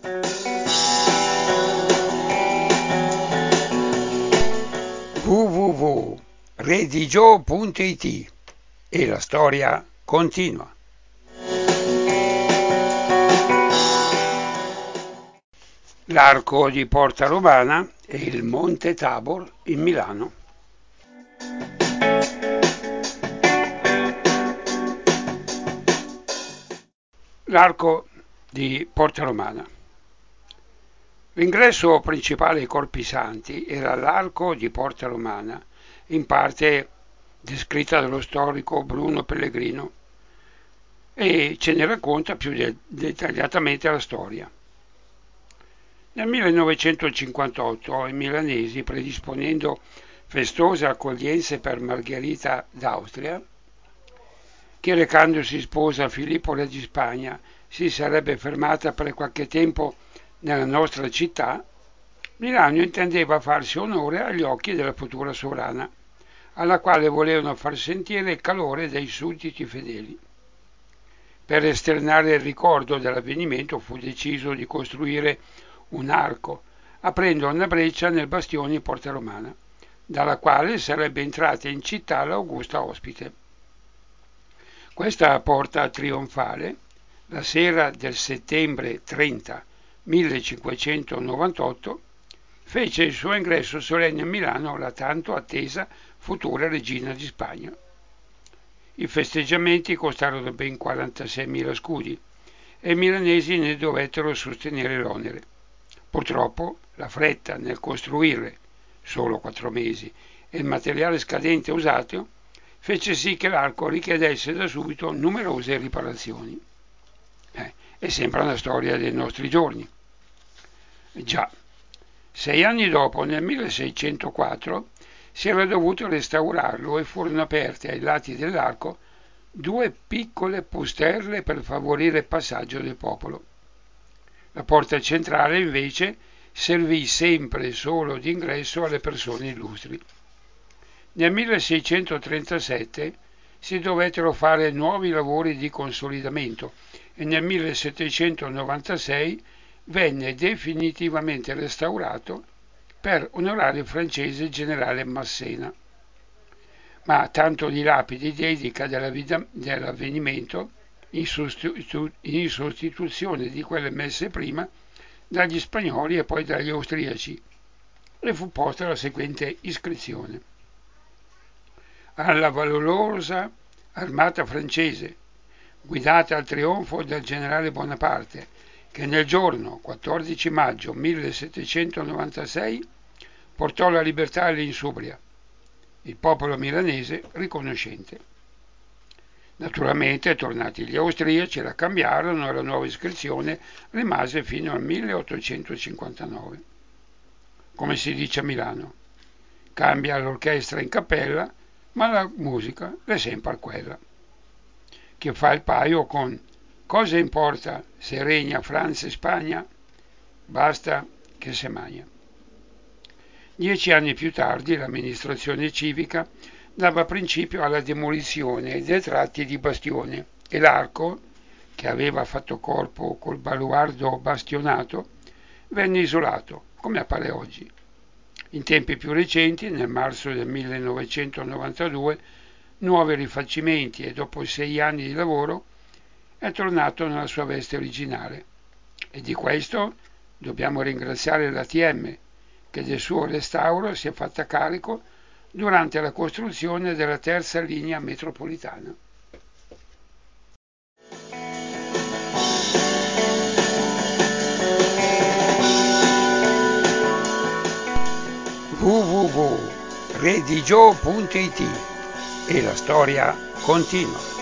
www.redigio.it e la storia continua. L'arco di Porta Romana e il Monte Tabor in Milano. L'arco di Porta Romana. L'ingresso principale ai Corpi Santi era l'arco di Porta Romana, in parte descritta dallo storico Bruno Pellegrino, e ce ne racconta più dettagliatamente la storia. Nel 1958 i milanesi, predisponendo festose accoglienze per Margherita d'Austria, che recandosi sposa a Filippo re di Spagna si sarebbe fermata per qualche tempo nella nostra città, Milano intendeva farsi onore agli occhi della futura sovrana, alla quale volevano far sentire il calore dei sudditi fedeli. Per esternare il ricordo dell'avvenimento fu deciso di costruire un arco, aprendo una breccia nel bastione Porta Romana, dalla quale sarebbe entrata in città l'augusta ospite. Questa porta trionfale, la sera del settembre 30 1598, fece il suo ingresso solenne a Milano la tanto attesa futura regina di Spagna. I festeggiamenti costarono ben 46.000 scudi e i milanesi ne dovettero sostenere l'onere. Purtroppo la fretta nel costruire, solo 4 mesi, e il materiale scadente usato fece sì che l'arco richiedesse da subito numerose riparazioni. È sempre una storia dei nostri giorni. Già, 6 anni dopo, nel 1604, si era dovuto restaurarlo e furono aperte ai lati dell'arco 2 piccole posterle per favorire il passaggio del popolo. La porta centrale, invece, servì sempre solo d'ingresso alle persone illustri. Nel 1637 si dovettero fare nuovi lavori di consolidamento e nel 1796 venne definitivamente restaurato per onorare il francese generale Massena. Ma tanto di lapidi dedica dell'avvenimento in sostituzione di quelle messe prima dagli spagnoli e poi dagli austriaci, e fu posta la seguente iscrizione: alla valorosa armata francese, guidata al trionfo del generale Bonaparte, che nel giorno 14 maggio 1796 portò la libertà all'insubria, il popolo milanese riconoscente. Naturalmente, tornati gli austriaci, la cambiarono e la nuova iscrizione rimase fino al 1859. Come si dice a Milano, cambia l'orchestra in cappella, ma la musica è sempre quella, che fa il paio con cosa importa se regna Francia e Spagna, basta che se magna. 10 anni più tardi l'amministrazione civica dava principio alla demolizione dei tratti di bastione e l'arco, che aveva fatto corpo col baluardo bastionato, venne isolato, come appare oggi. In tempi più recenti, nel marzo del 1992, nuovi rifacimenti e dopo 6 anni di lavoro è tornato nella sua veste originale. E di questo dobbiamo ringraziare l'ATM, che del suo restauro si è fatta carico durante la costruzione della terza linea metropolitana. www.redigio.it e la storia continua.